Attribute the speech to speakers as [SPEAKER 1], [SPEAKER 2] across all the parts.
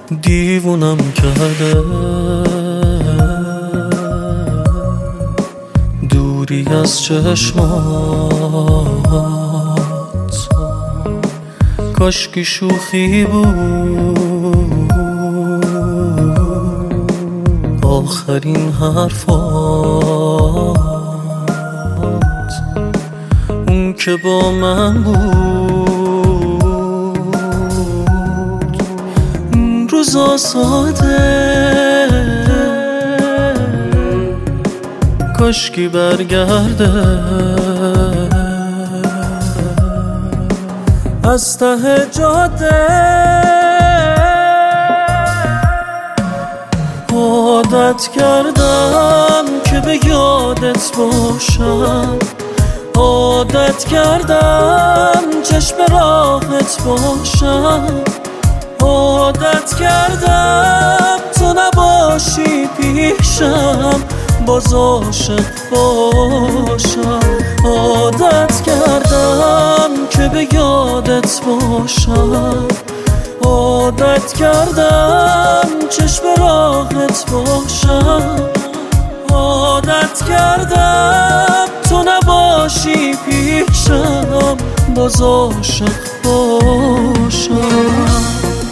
[SPEAKER 1] دیوونم کرده دوری از چشمات، کاشکی شوخی بود آخرین حرفات. اون که با من بود این روزا ساده، کاشکی برگرده از ته جاده. عادت کردم که به یادت باشم، عادت کردم چشم راهت باشم، عادت کردم تو نباشی پیشم باز عاشق باشم. عادت کردم که به یادت باشم، عادت کردم چشم راهت باشم، عادت کردم تو نباشی پیشم باز عاشق باشم.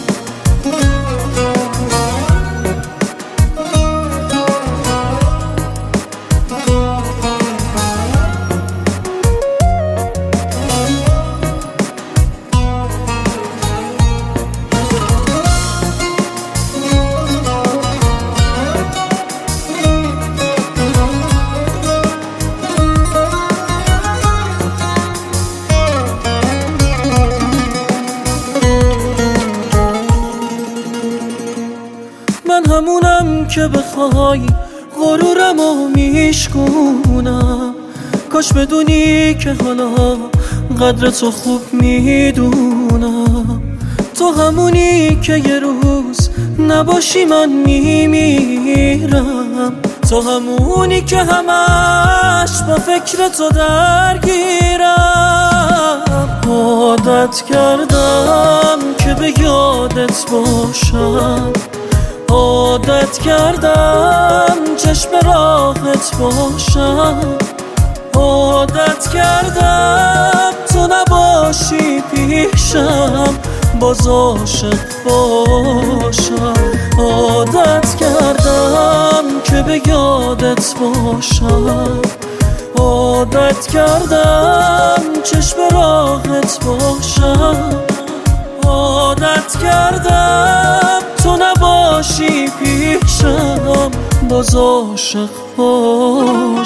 [SPEAKER 1] من همونم که بخوای غرورمو میشکونم، کاش بدونی که حالا قدر تو خوب میدونم. تو همونی که یه روز نباشی من میمیرم، تو همونی که همش با فکر تو درگیرم. عادت کردم که به یادت باشم، عادت کردم چشم راهت باشم، عادت کردم تو نباشی پیشم باز عاشق باشم. عادت کردم که به یادت باشم، عادت کردم چشم راهت باشم، عادت کردم تو نباشی پیشم باز عاشق باشم.